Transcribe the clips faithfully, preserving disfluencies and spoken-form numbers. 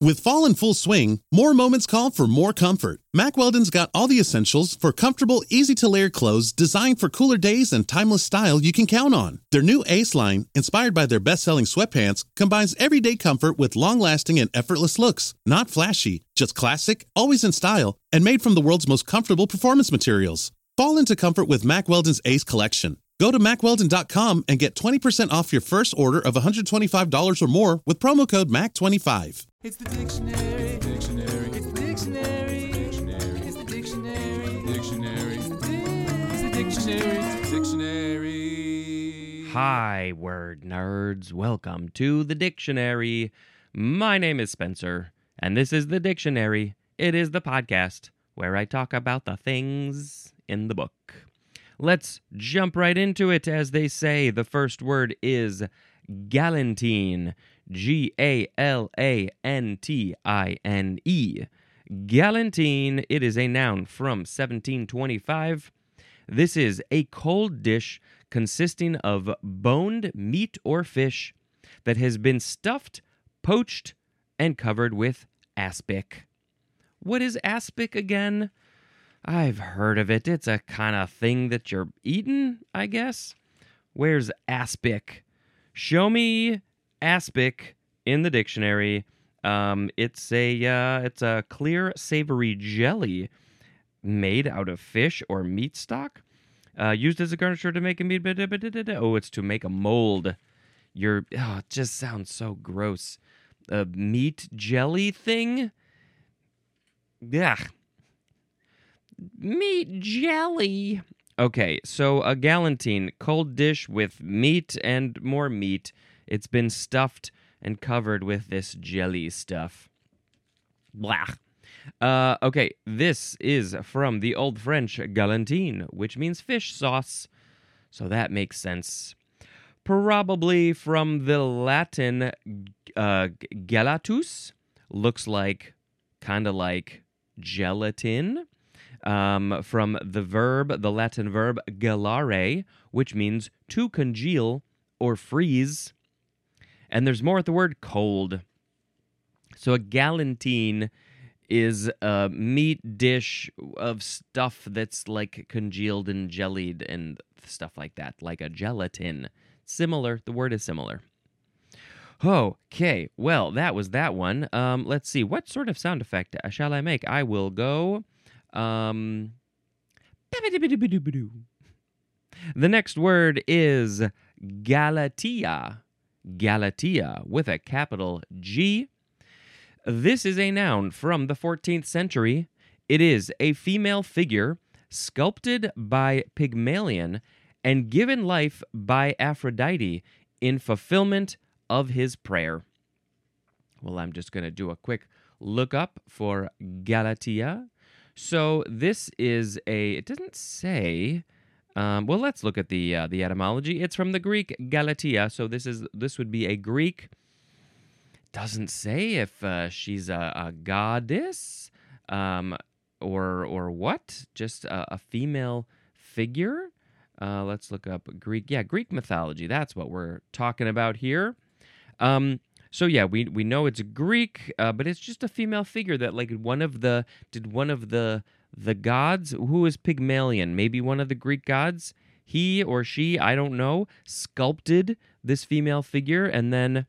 With fall in full swing, more moments call for more comfort. Mack Weldon's got all the essentials for comfortable, easy-to-layer clothes designed for cooler days and timeless style you can count on. Their new Ace line, inspired by their best-selling sweatpants, combines everyday comfort with long-lasting and effortless looks. Not flashy, just classic, always in style, and made from the world's most comfortable performance materials. Fall into comfort with Mack Weldon's Ace collection. Go to mack weldon dot com and get twenty percent off your first order of one hundred twenty-five dollars or more with promo code mack twenty-five. It's the dictionary. Dictionary. It's the dictionary. Dictionary. It's the dictionary. Dictionary. It's the dictionary. It's the dictionary. Hi, word nerds. Welcome to the dictionary. My name is Spencer, and this is the dictionary. It is the podcast where I talk about the things in the book. Let's jump right into it. As they say, the first word is galantine. G A L A N T I N E. Galantine, it is a noun from seventeen twenty-five. This is a cold dish consisting of boned meat or fish that has been stuffed, poached, and covered with aspic. What is aspic again? I've heard of it. It's a kind of thing that you're eating, I guess. Where's aspic? Show me aspic in the dictionary. Um, it's a uh, it's a clear, savory jelly made out of fish or meat stock, uh, used as a garniture to make a meat. Oh, it's to make a mold. You're oh, it just sounds so gross. A meat jelly thing. Yeah. Meat jelly. Okay, so a galantine, cold dish with meat and more meat. It's been stuffed and covered with this jelly stuff. Blah. Uh, okay, this is from the Old French galantine, which means fish sauce. So that makes sense. Probably from the Latin uh, gelatus. Looks like, kind of like gelatin. Um, from the verb, the Latin verb gelare, which means to congeal or freeze. And there's more at the word cold. So a galantine is a meat dish of stuff that's like congealed and jellied and stuff like that, like a gelatin. Similar, the word is similar. Okay, well, that was that one. Um, let's see, what sort of sound effect shall I make? I will go... Um, the next word is Galatea. Galatea with a capital G. This is a noun from the fourteenth century. It is a female figure sculpted by Pygmalion and given life by Aphrodite in fulfillment of his prayer. Well, I'm just going to do a quick look up for Galatea. So this is a, it doesn't say, um, well, let's look at the uh, the etymology. It's from the Greek Galatea, so this is this would be a Greek, doesn't say if uh, she's a, a goddess um, or or what, just a, a female figure. Uh, let's look up Greek, yeah, Greek mythology, that's what we're talking about here. Um So yeah, we we know it's Greek, uh, but it's just a female figure that like one of the did one of the the gods, who is Pygmalion, maybe one of the Greek gods, he or she, I don't know, sculpted this female figure, and then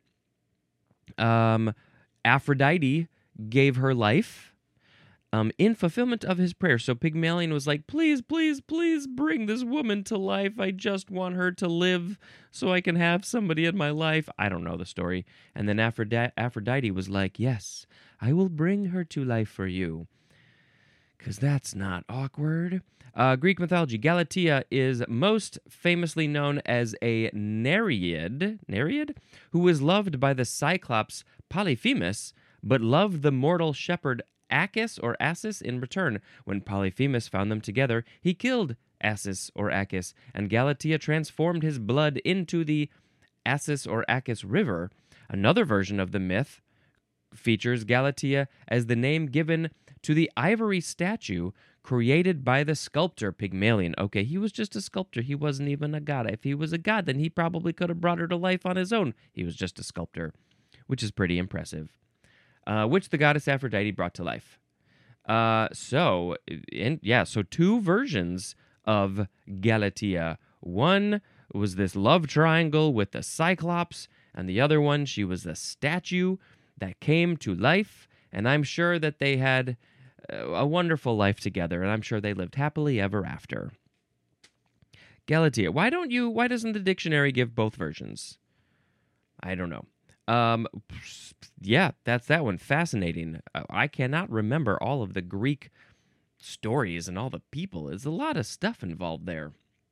um, Aphrodite gave her life um, in fulfillment of his prayer. So Pygmalion was like, please, please, please bring this woman to life. I just want her to live so I can have somebody in my life. I don't know the story. And then Aphrodite, Aphrodite was like, yes, I will bring her to life for you. Because that's not awkward. Uh, Greek mythology, Galatea is most famously known as a Nereid, Nereid, who was loved by the Cyclops Polyphemus, but loved the mortal shepherd Acus or Assus in return. When Polyphemus found them together, he killed Assus or Acus, and Galatea transformed his blood into the Assus or Acus River. Another version of the myth features Galatea as the name given to the ivory statue created by the sculptor Pygmalion. Okay, he was just a sculptor. He wasn't even a god. If he was a god, then he probably could have brought her to life on his own. He was just a sculptor, which is pretty impressive. uh, which the goddess Aphrodite brought to life. Uh, so, and yeah, so two versions of Galatea. One was this love triangle with the Cyclops, and the other one, she was the statue that came to life, and I'm sure that they had a wonderful life together, and I'm sure they lived happily ever after. Galatea. Why don't you, why doesn't the dictionary give both versions? I don't know. Um, yeah, that's that one. Fascinating. I cannot remember all of the Greek stories and all the people. There's a lot of stuff involved there.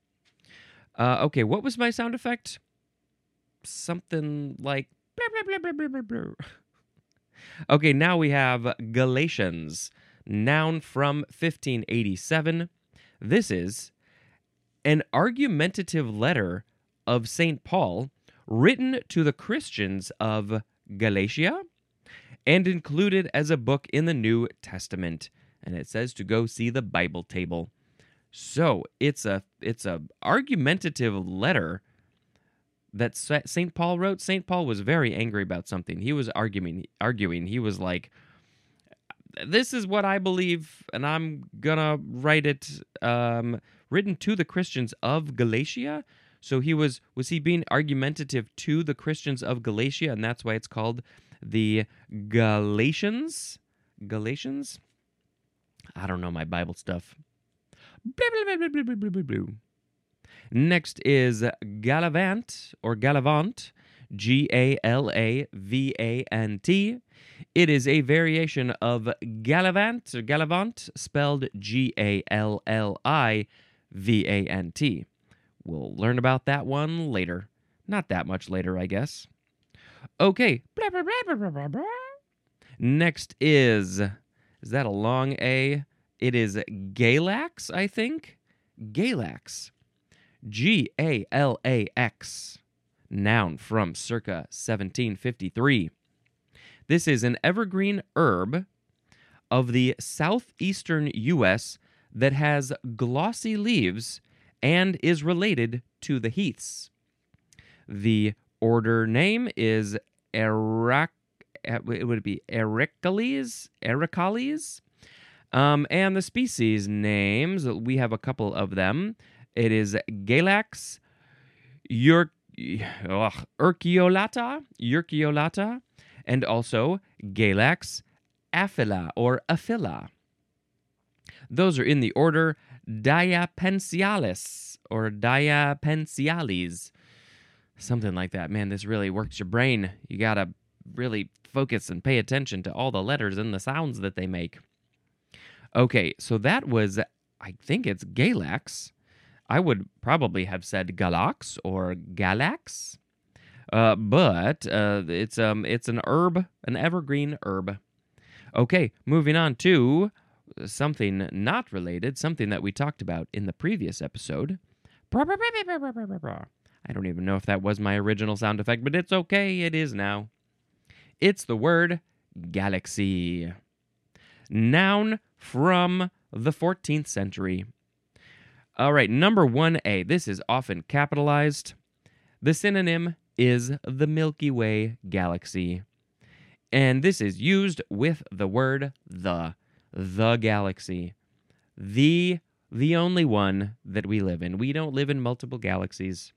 Uh, okay, what was my sound effect? Something like... Blah, blah, blah, blah, blah, blah. Okay, now we have Galatians, noun from fifteen eighty-seven. This is an argumentative letter of Saint Paul written to the Christians of Galatia and included as a book in the New Testament. And it says to go see the Bible table. So it's a it's a argumentative letter that Saint Paul wrote. Saint Paul was very angry about something. He was arguing. Arguing. He was like, "This is what I believe, and I'm gonna write it." Um, written to the Christians of Galatia. So he was was he being argumentative to the Christians of Galatia, and that's why it's called the Galatians. Galatians. I don't know my Bible stuff. Blah, blah, blah, blah, blah, blah, blah, blah. Next is Galavant, or Galavant, G A L A V A N T. It is a variation of Galavant, or Galavant, spelled G A L L I V A N T. We'll learn about that one later. Not that much later, I guess. Okay. Blah, blah, blah, blah, blah, blah. Next is, is that a long A? It is Galax, I think. Galax. G A L A X. Noun from circa seventeen fifty-three. This is an evergreen herb of the southeastern U S that has glossy leaves and is related to the heaths. The order name is Erac. It would be Ericales? Ericales? Um, and the species names, we have a couple of them. It is Galax ur- ugh, urceolata, urceolata, and also Galax aphylla or aphylla. Those are in the order Diapensialis or Diapensiales. Something like that. Man, this really works your brain. You gotta really focus and pay attention to all the letters and the sounds that they make. Okay, so that was, I think it's Galax. I would probably have said Galax or Galax, uh, but uh, it's um it's an herb, an evergreen herb. Okay, moving on to something not related, something that we talked about in the previous episode. I don't even know if that was my original sound effect, but it's okay, it is now. It's the word galaxy. Noun from the fourteenth century. All right, number one A. This is often capitalized. The synonym is the Milky Way galaxy. And this is used with the word the. The galaxy. The, the only one that we live in. We don't live in multiple galaxies.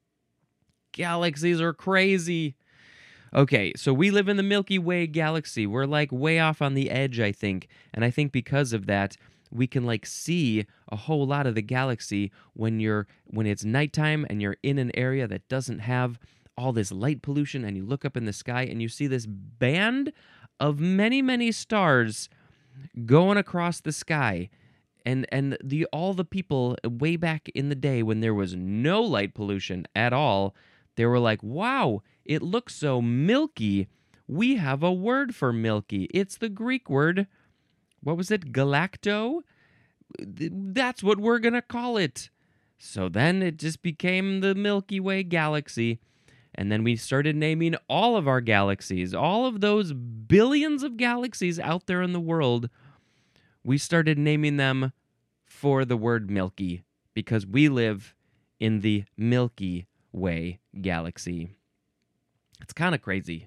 Galaxies are crazy. Okay, so we live in the Milky Way galaxy. We're like way off on the edge, I think. And I think because of that, we can like see a whole lot of the galaxy when you're when it's nighttime and you're in an area that doesn't have all this light pollution, and you look up in the sky and you see this band of many, many stars going across the sky. And and the all the people way back in the day when there was no light pollution at all, they were like, wow, it looks so milky. We have a word for milky. It's the Greek word, what was it, galacto? That's what we're going to call it. So then it just became the Milky Way galaxy. And then we started naming all of our galaxies, all of those billions of galaxies out there in the world. We started naming them for the word milky because we live in the Milky Way galaxy. It's kind of crazy. It's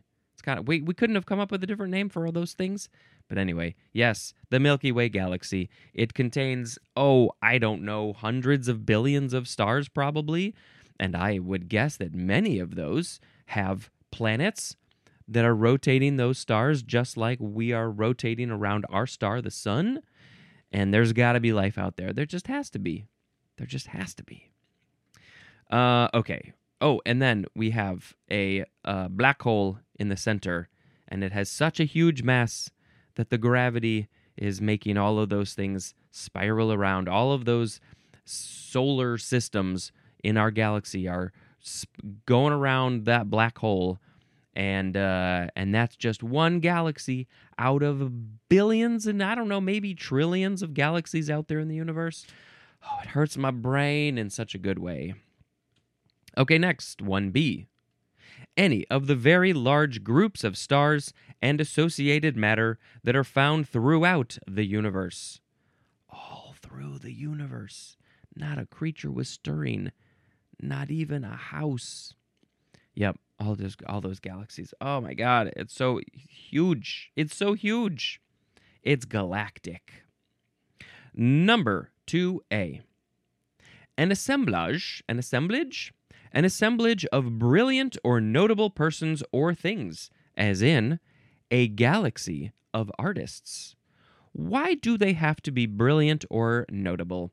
kind of, we, we couldn't have come up with a different name for all those things. But anyway, yes, the Milky Way galaxy. It contains, oh, I don't know, hundreds of billions of stars probably. And I would guess that many of those have planets that are rotating those stars just like we are rotating around our star, the sun. And there's got to be life out there. There just has to be. There just has to be. Uh, okay. Oh, and then we have a uh, black hole in the center, and it has such a huge mass that the gravity is making all of those things spiral around. All of those solar systems in our galaxy are sp- going around that black hole, and uh, and that's just one galaxy out of billions and I don't know, maybe trillions of galaxies out there in the universe. Oh, it hurts my brain in such a good way. Okay, next, one B. Any of the very large groups of stars and associated matter that are found throughout the universe. All through the universe. Not a creature was stirring. Not even a house. Yep, all those, all those galaxies. Oh my God, it's so huge. It's so huge. It's galactic. Number two A. An assemblage, an assemblage? An assemblage of brilliant or notable persons or things, as in a galaxy of artists. Why do they have to be brilliant or notable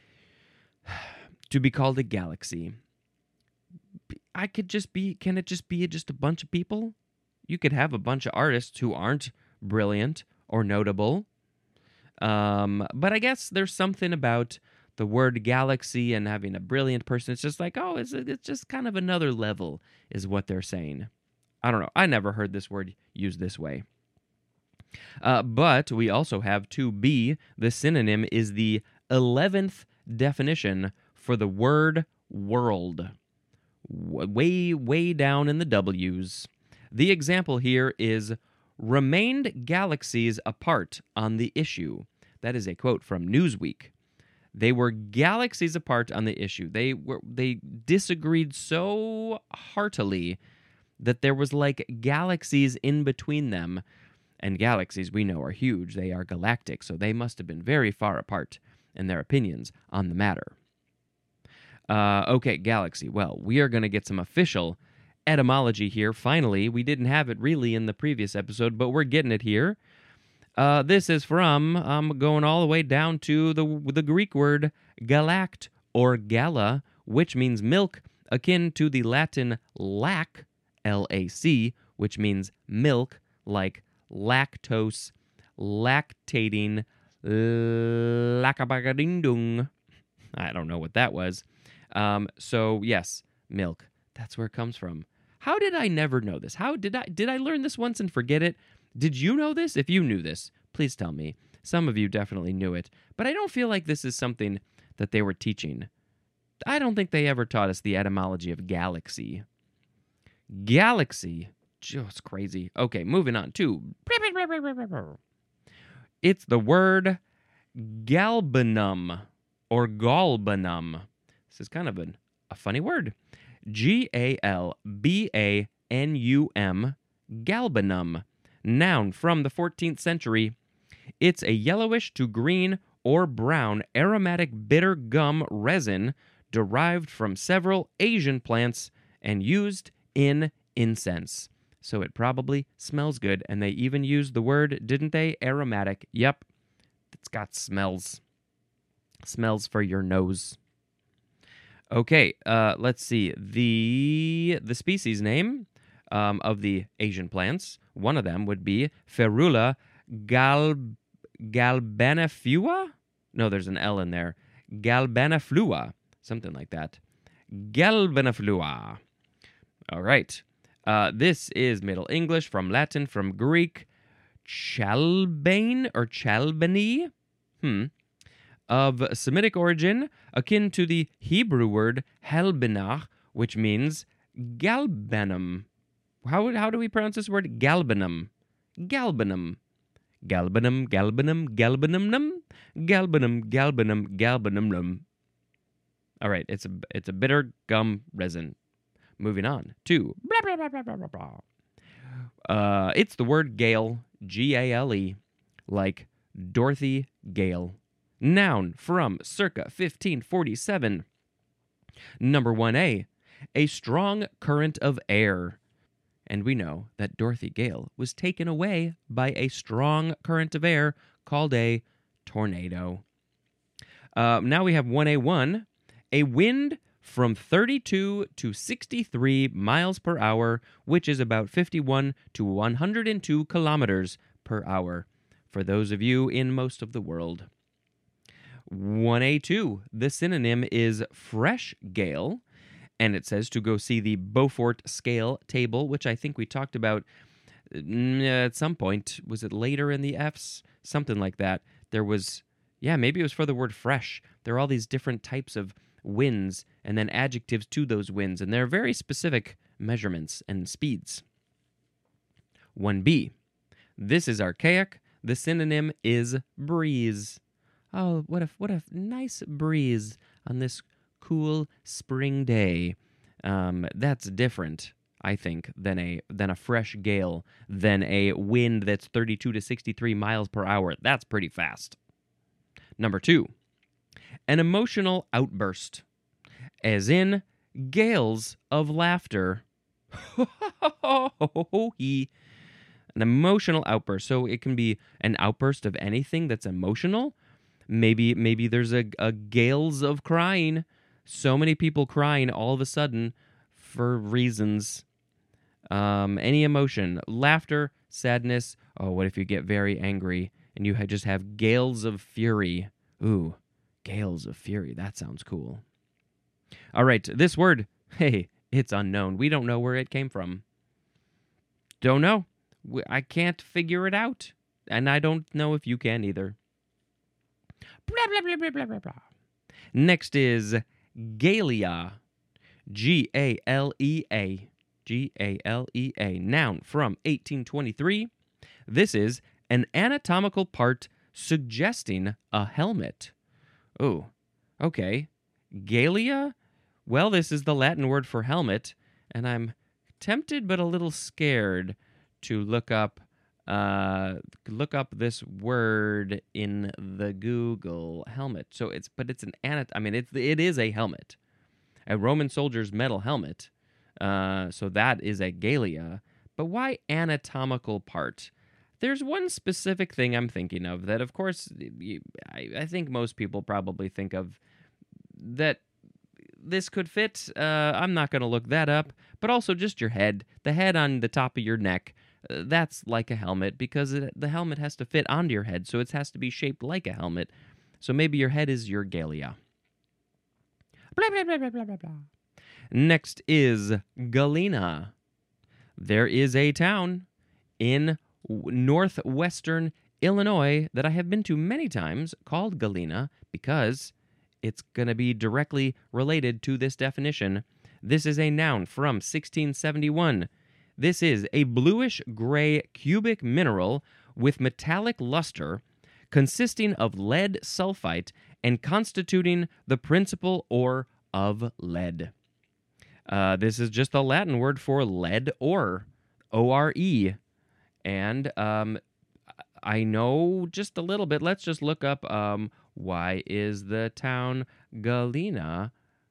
to be called a galaxy? I could just be, can it just be just a bunch of people? You could have a bunch of artists who aren't brilliant or notable. Um, but I guess there's something about the word galaxy and having a brilliant person. It's just like, oh, it's, it's just kind of another level is what they're saying. I don't know. I never heard this word used this way. Uh, but we also have two B. The synonym is the eleventh definition for the word world. Way, way down in the W's. The example here is remained galaxies apart on the issue. That is a quote from Newsweek. They were galaxies apart on the issue. They were they disagreed so heartily that there was like galaxies in between them. And galaxies, we know, are huge. They are galactic, so they must have been very far apart in their opinions on the matter. Uh, okay, galaxy. Well, we are going to get some official etymology here. Finally, we didn't have it really in the previous episode, but we're getting it here. Uh, this is from, I'm um, going all the way down to the the Greek word galact or gala, which means milk, akin to the Latin lac, L A C, which means milk, like lactose, lactating, lacabagardindung. I don't know what that was. Um, so, yes, milk. That's where it comes from. How did I never know this? How did I did I learn this once and forget it? Did you know this? If you knew this, please tell me. Some of you definitely knew it, but I don't feel like this is something that they were teaching. I don't think they ever taught us the etymology of galaxy. Galaxy. Oh, it's crazy. Okay, moving on to... It's the word galbanum or galbanum. This is kind of an, a funny word. G A L B A N U M, galbanum. Noun from the fourteenth century. It's a yellowish to green or brown aromatic bitter gum resin derived from several Asian plants and used in incense. So it probably smells good, and they even used the word, didn't they? Aromatic. Yep. It's got smells. Smells for your nose. Okay, uh, let's see. The the species name um, of the Asian plants, one of them would be Ferula gal, galbaniflua? No, there's an L in there. Galbaniflua. Something like that. Galbaniflua. All right. Uh, this is Middle English from Latin, from Greek, chalbane or chalbany, hmm, of Semitic origin, akin to the Hebrew word halbenach, which means galbanum. How how do we pronounce this word? Galbanum. Galbanum. Galbanum, galbanum, galbanumnum, galbanum, galbanum, galbanumnum. All right, it's a it's a bitter gum resin. Moving on to blah, blah, blah, blah, blah, blah. Uh, it's the word Gale, G A L E, like Dorothy Gale. Noun from circa fifteen forty-seven. Number one A, a strong current of air. And we know that Dorothy Gale was taken away by a strong current of air called a tornado. Uh, now we have one A one, a wind from thirty-two to sixty-three miles per hour, which is about fifty-one to one hundred two kilometers per hour, for those of you in most of the world. one A two, the synonym is fresh gale, and it says to go see the Beaufort scale table, which I think we talked about at some point. Was it later in the F's? Something like that. There was, yeah, maybe it was for the word fresh. There are all these different types of winds and then adjectives to those winds, and they're very specific measurements and speeds. one B, this is archaic. The synonym is breeze. Oh, what a what a nice breeze on this cool spring day. Um, that's different, I think, than a than a fresh gale, than a wind that's thirty-two to sixty-three miles per hour. That's pretty fast. Number two, an emotional outburst, as in gales of laughter. An emotional outburst. So it can be an outburst of anything that's emotional. Maybe maybe there's a, a gales of crying. So many people crying all of a sudden for reasons. Um, any emotion. Laughter, sadness. Oh, what if you get very angry and you ha- just have gales of fury? Ooh, gales of fury. That sounds cool. All right, this word, hey, it's unknown. We don't know where it came from. Don't know. I can't figure it out. And I don't know if you can either. Blah, blah, blah, blah, blah, blah, blah. Next is Galea. G A L E A. G A L E A. Noun from eighteen twenty-three. This is an anatomical part suggesting a helmet. Oh, okay. Galea? Well, this is the Latin word for helmet, and I'm tempted but a little scared to look up uh, look up this word in the Google helmet. So it's, but it's an anat. I mean, it's it is a helmet, a Roman soldier's metal helmet. Uh, so that is a galea. But why anatomical part? There's one specific thing I'm thinking of that, of course, you, I, I think most people probably think of that this could fit. Uh, I'm not going to look that up. But also just your head, the head on the top of your neck. Uh, that's like a helmet because it, the helmet has to fit onto your head, so it has to be shaped like a helmet. So maybe your head is your galea. Blah, blah, blah, blah, blah, blah, blah. Next is Galena. There is a town in northwestern Illinois that I have been to many times called Galena because it's going to be directly related to this definition. This is a noun from sixteen seventy-one. This is a bluish-gray cubic mineral with metallic luster consisting of lead sulfite and constituting the principal ore of lead. Uh, this is just a Latin word for lead ore, O R E. And um, I know just a little bit. Let's just look up um, why is the town Galena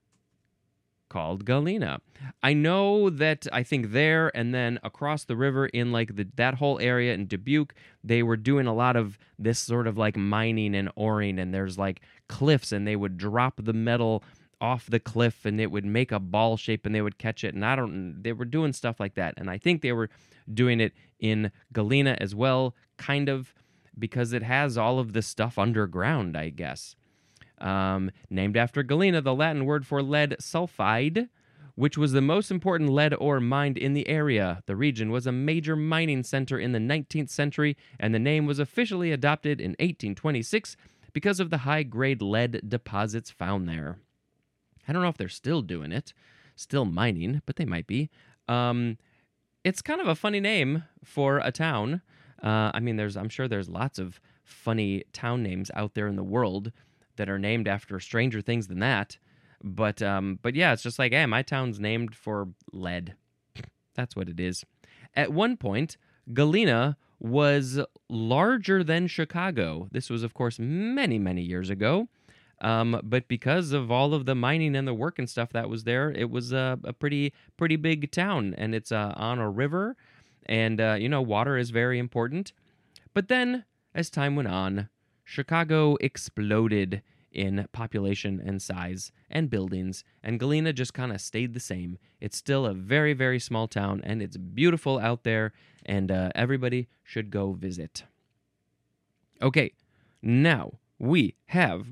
called Galena. I know that I think there and then across the river in like the, that whole area in Dubuque, they were doing a lot of this sort of like mining and oring, and there's like cliffs, and they would drop the metal off the cliff and it would make a ball shape and they would catch it. And I don't, they were doing stuff like that. And I think they were doing it in Galena as well, kind of, because it has all of this stuff underground, I guess. Um, named after Galena, the Latin word for lead sulfide, which was the most important lead ore mined in the area. The region was a major mining center in the nineteenth century, and the name was officially adopted in eighteen twenty-six because of the high-grade lead deposits found there. I don't know if they're still doing it, still mining, but they might be. Um, it's kind of a funny name for a town. Uh, I mean, there's I'm sure there's lots of funny town names out there in the world that are named after stranger things than that. But um, but yeah, it's just like, hey, my town's named for lead. That's what it is. At one point, Galena was larger than Chicago. This was, of course, many, many years ago. Um, but because of all of the mining and the work and stuff that was there, it was a, a pretty, pretty big town. And it's uh, on a river. And, uh, you know, water is very important. But then, as time went on, Chicago exploded in population and size and buildings, and Galena just kind of stayed the same. It's still a very, very small town, and it's beautiful out there, and uh, everybody should go visit. Okay, now we have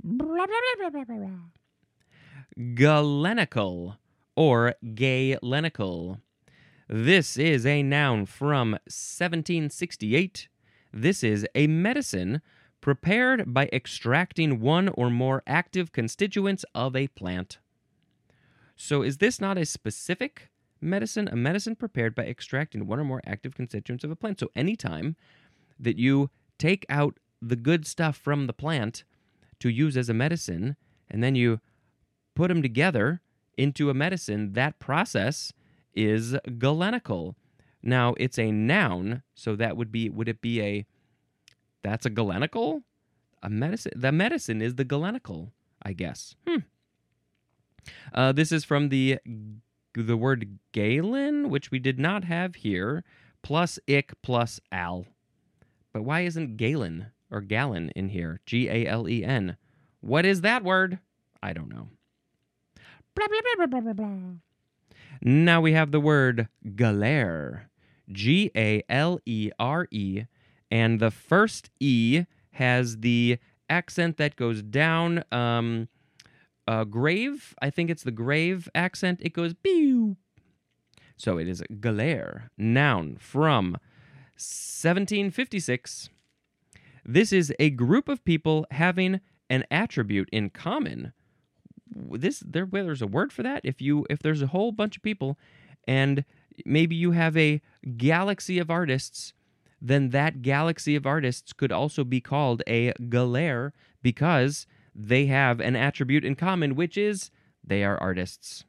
Galenical or Galenical. This is a noun from seventeen sixty-eight. This is a medicine prepared by extracting one or more active constituents of a plant. So is this not a specific medicine? A medicine prepared by extracting one or more active constituents of a plant. So anytime that you take out the good stuff from the plant to use as a medicine, and then you put them together into a medicine, that process is galenical. Now, it's a noun, so that would be, would it be a, that's a galenical? A medicine, the medicine is the galenical, I guess. Hmm. Uh, this is from the, the word galen, which we did not have here, plus ick plus al. But why isn't galen or gallon in here? G A L E N. What is that word? I don't know. Blah, blah, blah, blah, blah, blah. Now we have the word galere. G A L E R E. And the first E has the accent that goes down. Um, uh, grave, I think it's the grave accent. It goes pew. So it is galere, noun from seventeen fifty-six. This is a group of people having an attribute in common. This there, well, there's a word for that. If you if there's a whole bunch of people, and maybe you have a galaxy of artists, then that galaxy of artists could also be called a galère because they have an attribute in common, which is they are artists.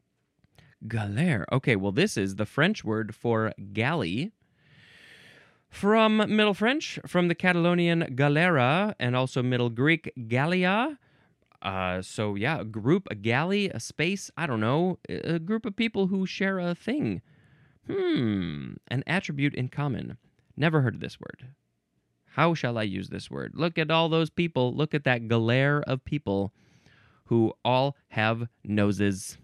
Galère. Okay, well, this is the French word for galley. From Middle French, from the Catalonian galera, and also Middle Greek gallia. Uh, so, yeah, a group, a galley, a space, I don't know, a group of people who share a thing. Hmm, an attribute in common. Never heard of this word. How shall I use this word? Look at all those people. Look at that galère of people who all have noses.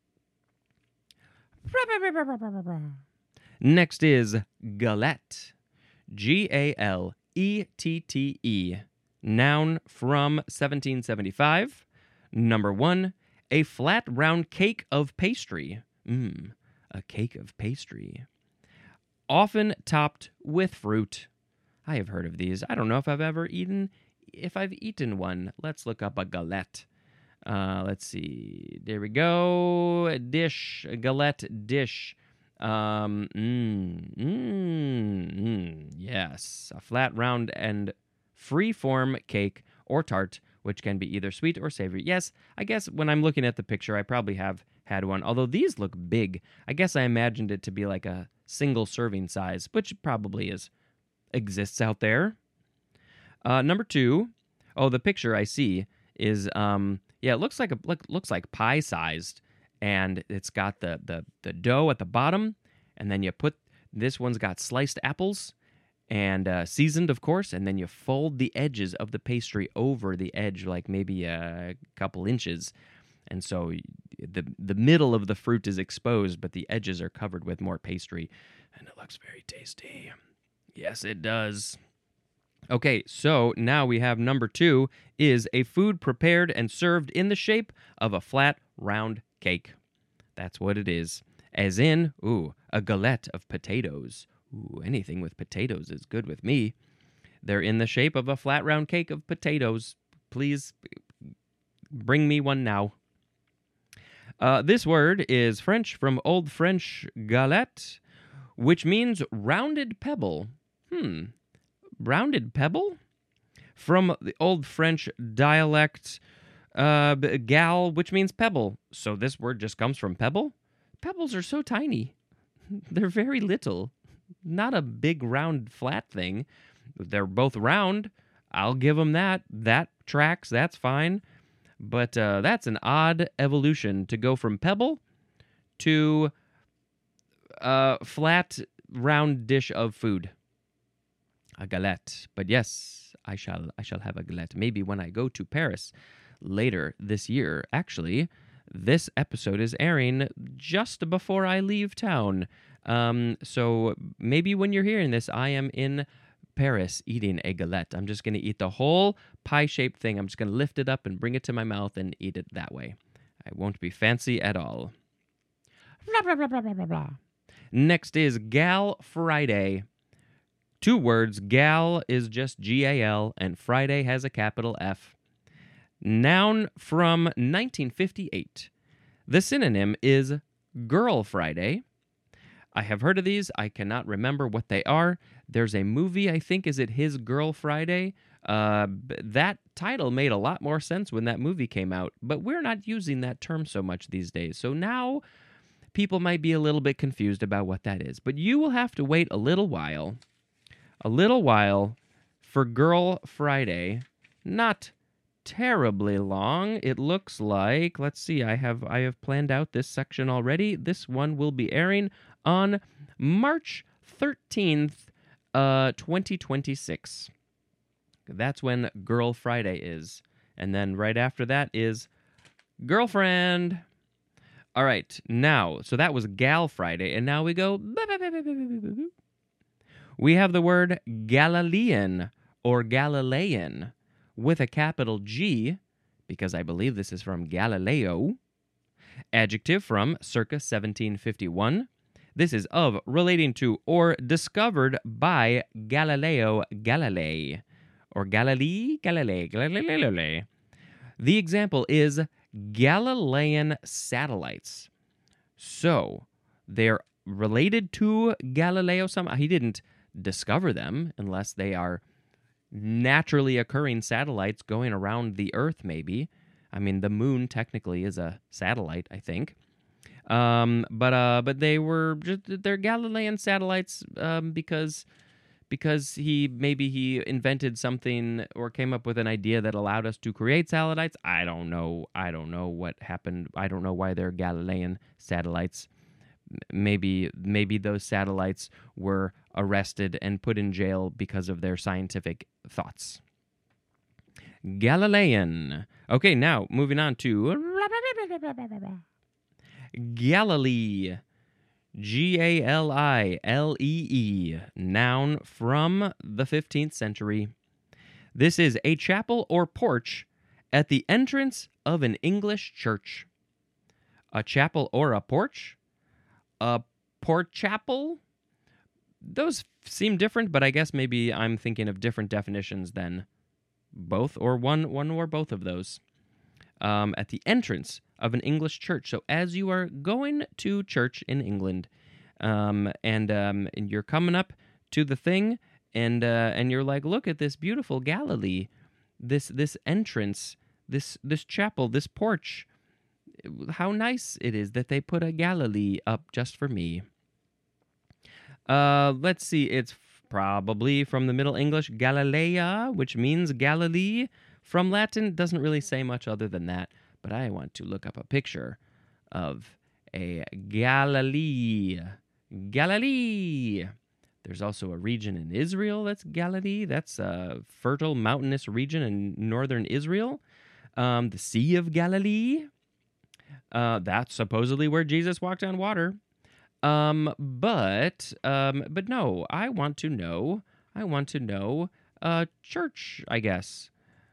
Next is galette. G A L E T T E. Noun from seventeen seventy-five. Number one, a flat round cake of pastry. Mmm, a cake of pastry. Often topped with fruit. I have heard of these. I don't know if I've ever eaten, if I've eaten one. Let's look up a galette. Uh, let's see. There we go. A dish, a galette dish. Um, mm, mm, mm, yes. A flat, round, and free-form cake or tart, which can be either sweet or savory. Yes, I guess when I'm looking at the picture, I probably have had one, although these look big. I guess I imagined it to be like a single serving size, which probably is exists out there. Uh, number two, oh, the picture I see is, um, yeah, it looks like a look, looks like pie sized, and it's got the the the dough at the bottom, and then you put this one's got sliced apples and uh, seasoned, of course, and then you fold the edges of the pastry over the edge, like maybe a couple inches. And so the the middle of the fruit is exposed, but the edges are covered with more pastry. And it looks very tasty. Yes, it does. Okay, so now we have number two is a food prepared and served in the shape of a flat, round cake. That's what it is. As in, ooh, a galette of potatoes. Ooh, anything with potatoes is good with me. They're in the shape of a flat, round cake of potatoes. Please bring me one now. Uh, this word is French from Old French galette, which means rounded pebble. Hmm, rounded pebble? From the Old French dialect uh, gal, which means pebble. So this word just comes from pebble? Pebbles are so tiny. They're very little. not a big round flat thing. They're both round. I'll give them that. That tracks. That's fine. But uh, that's an odd evolution to go from pebble to a flat round dish of food. A galette. But yes, I shall I shall have a galette. Maybe when I go to Paris later this year. Actually, this episode is airing just before I leave town. Um, so maybe when you're hearing this, I am in Paris eating a galette. I'm just going to eat the whole pie-shaped thing. I'm just going to lift it up and bring it to my mouth and eat it that way. I won't be fancy at all. Blah, blah, blah, blah, blah, blah, blah. Next is Gal Friday. Two words. Gal is just G A L, and Friday has a capital F. Noun from nineteen fifty-eight. The synonym is Girl Friday. I have heard of these. I cannot remember what they are. There's a movie, I think, is it His Girl Friday? Uh, that title made a lot more sense when that movie came out, but we're not using that term so much these days. So now people might be a little bit confused about what that is. But you will have to wait a little while, a little while for Girl Friday. Not terribly long. It looks like, let's see, I have I have planned out this section already. This one will be airing on March thirteenth, uh, twenty twenty-six. That's when Girl Friday is. And then right after that is Girlfriend. All right, now, so that was Gal Friday, and now we go, we have the word Galilean or Galilean with a capital G, because I believe this is from Galileo. Adjective from circa seventeen fifty-one. This is of, relating to, or discovered by Galileo Galilei, or Galilei Galilei Galilei. The example is Galilean satellites. So, they're related to Galileo somehow. He didn't discover them unless they are naturally occurring satellites going around the Earth, maybe. I mean, the moon technically is a satellite, I think. Um, but uh, but they were just, they're Galilean satellites um, because because he maybe he invented something or came up with an idea that allowed us to create satellites. I don't know. I don't know what happened. I don't know why they're Galilean satellites. Maybe maybe those satellites were arrested and put in jail because of their scientific thoughts. Galilean. Okay, now moving on to Galilee. G A L I L E E. Noun from the fifteenth century. This is a chapel or porch at the entrance of an English church. A chapel or a porch? A port chapel? Those seem different, but I guess maybe I'm thinking of different definitions than both, or one, one or both of those. Um, at the entrance of an English church. So as you are going to church in England, um, and um, and you're coming up to the thing, and uh, and you're like, look at this beautiful Galilee, this this entrance, this this chapel, this porch. How nice it is that they put a Galilee up just for me. Uh, let's see, it's probably from the Middle English Galilea, which means Galilee. From Latin, doesn't really say much other than that, but I want to look up a picture of a Galilee. Galilee! There's also a region in Israel that's Galilee. That's a fertile, mountainous region in northern Israel. Um, the Sea of Galilee. Uh, that's supposedly where Jesus walked on water. Um, but, um, but no, I want to know, I want to know, uh, church, I guess.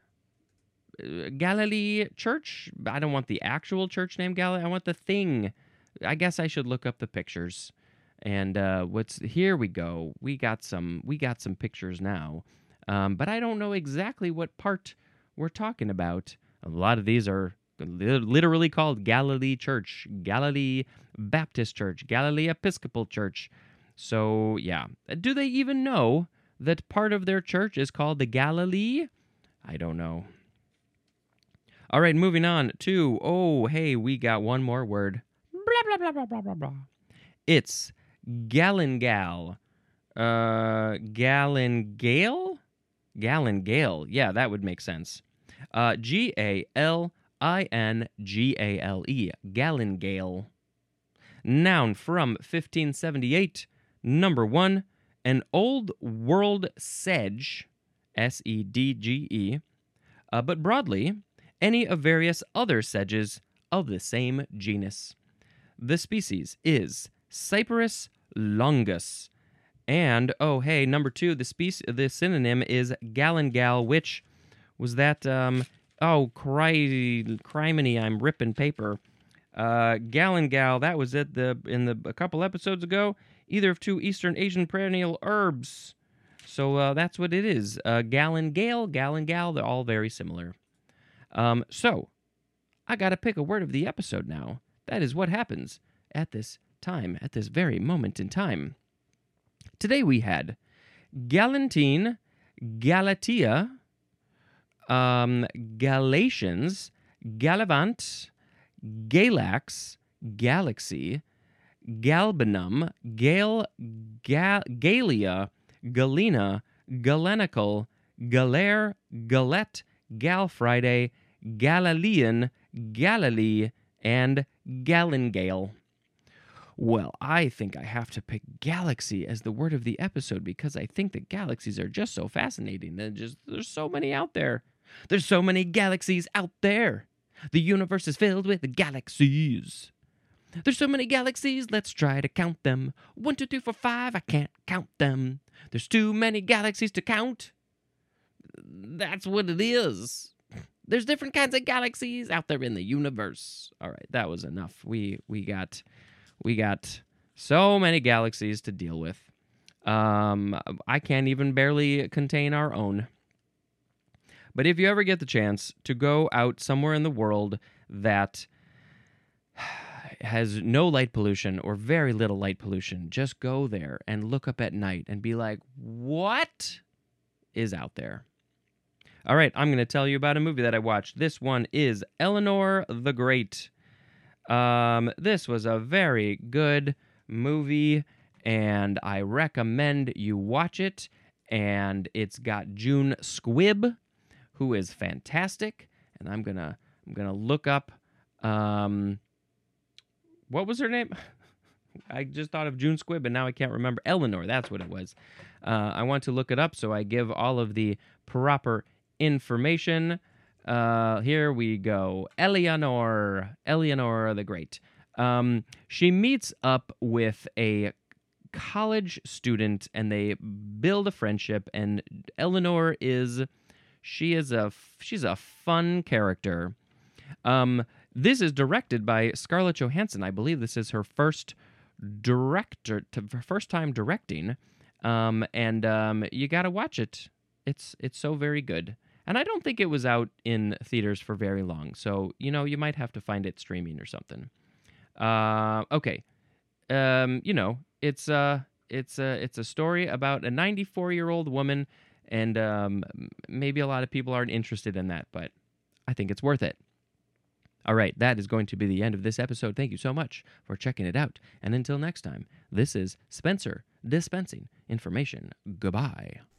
Galilee Church? I don't want the actual church name Galilee. I want the thing. I guess I should look up the pictures. And uh, what's here we go. We got some. We got some pictures now. Um, but I don't know exactly what part we're talking about. A lot of these are li- literally called Galilee Church, Galilee Baptist Church, Galilee Episcopal Church. So yeah, do they even know that part of their church is called the Galilee? I don't know. All right, moving on to, oh, hey, we got one more word. Blah, blah, blah, blah, blah, blah, blah. It's galangal. Uh, Galingale? Galingale. Yeah, that would make sense. Uh, G A L I N G A L E. Galingale. Noun from fifteen seventy-eight. Number one, an old world sedge, S E D G E, uh, but broadly, any of various other sedges of the same genus. The species is Cyperus longus. And, oh, hey, number two, the spec- the synonym is galangal, which was that, um, oh, cry, criminy, I'm ripping paper. Uh, galangal, that was it the in the a couple episodes ago, either of two Eastern Asian perennial herbs. So uh, that's what it is. Uh, galangale, galangal, they're all very similar. Um, so, I got to pick a word of the episode now. That is what happens at this time, at this very moment in time. Today we had Galantine, Galatia, um, Galatians, Galavant, Galax, Galaxy, Galbanum, Gal, Gal, Galia, Galena, Galenical, Galere, Galette, Gal Friday, Galilean, Galilee, and Galingale. Well, I think I have to pick galaxy as the word of the episode because I think that galaxies are just so fascinating. They're just, there's so many out there. There's so many galaxies out there. The universe is filled with galaxies. There's so many galaxies, let's try to count them. One, two, three, four, five, I can't count them. There's too many galaxies to count. That's what it is. There's different kinds of galaxies out there in the universe. All right, that was enough. We we got we got so many galaxies to deal with. Um, I can't even barely contain our own. But if you ever get the chance to go out somewhere in the world that has no light pollution or very little light pollution, just go there and look up at night and be like, what is out there? All right, I'm going to tell you about a movie that I watched. This one is Eleanor the Great. Um, this was a very good movie, and I recommend you watch it. And it's got June Squibb, who is fantastic. And I'm gonna I'm gonna look up. Um, what was her name? I just thought of June Squibb, and now I can't remember. Eleanor, that's what it was. Uh, I want to look it up, so I give all of the proper information. Uh, here we go. Eleanor. Eleanor the Great. Um, she meets up with a college student, and they build a friendship, and Eleanor is... She is a... She's a fun character. Um... This is directed by Scarlett Johansson. I believe this is her first director, to, first time directing, um, and um, you got to watch it. It's it's so very good, and I don't think it was out in theaters for very long. So you know you might have to find it streaming or something. Uh, okay, um, you know it's uh it's a it's a story about a ninety-four year old woman, and um, maybe a lot of people aren't interested in that, but I think it's worth it. All right, that is going to be the end of this episode. Thank you so much for checking it out. And until next time, this is Spencer dispensing information. Goodbye.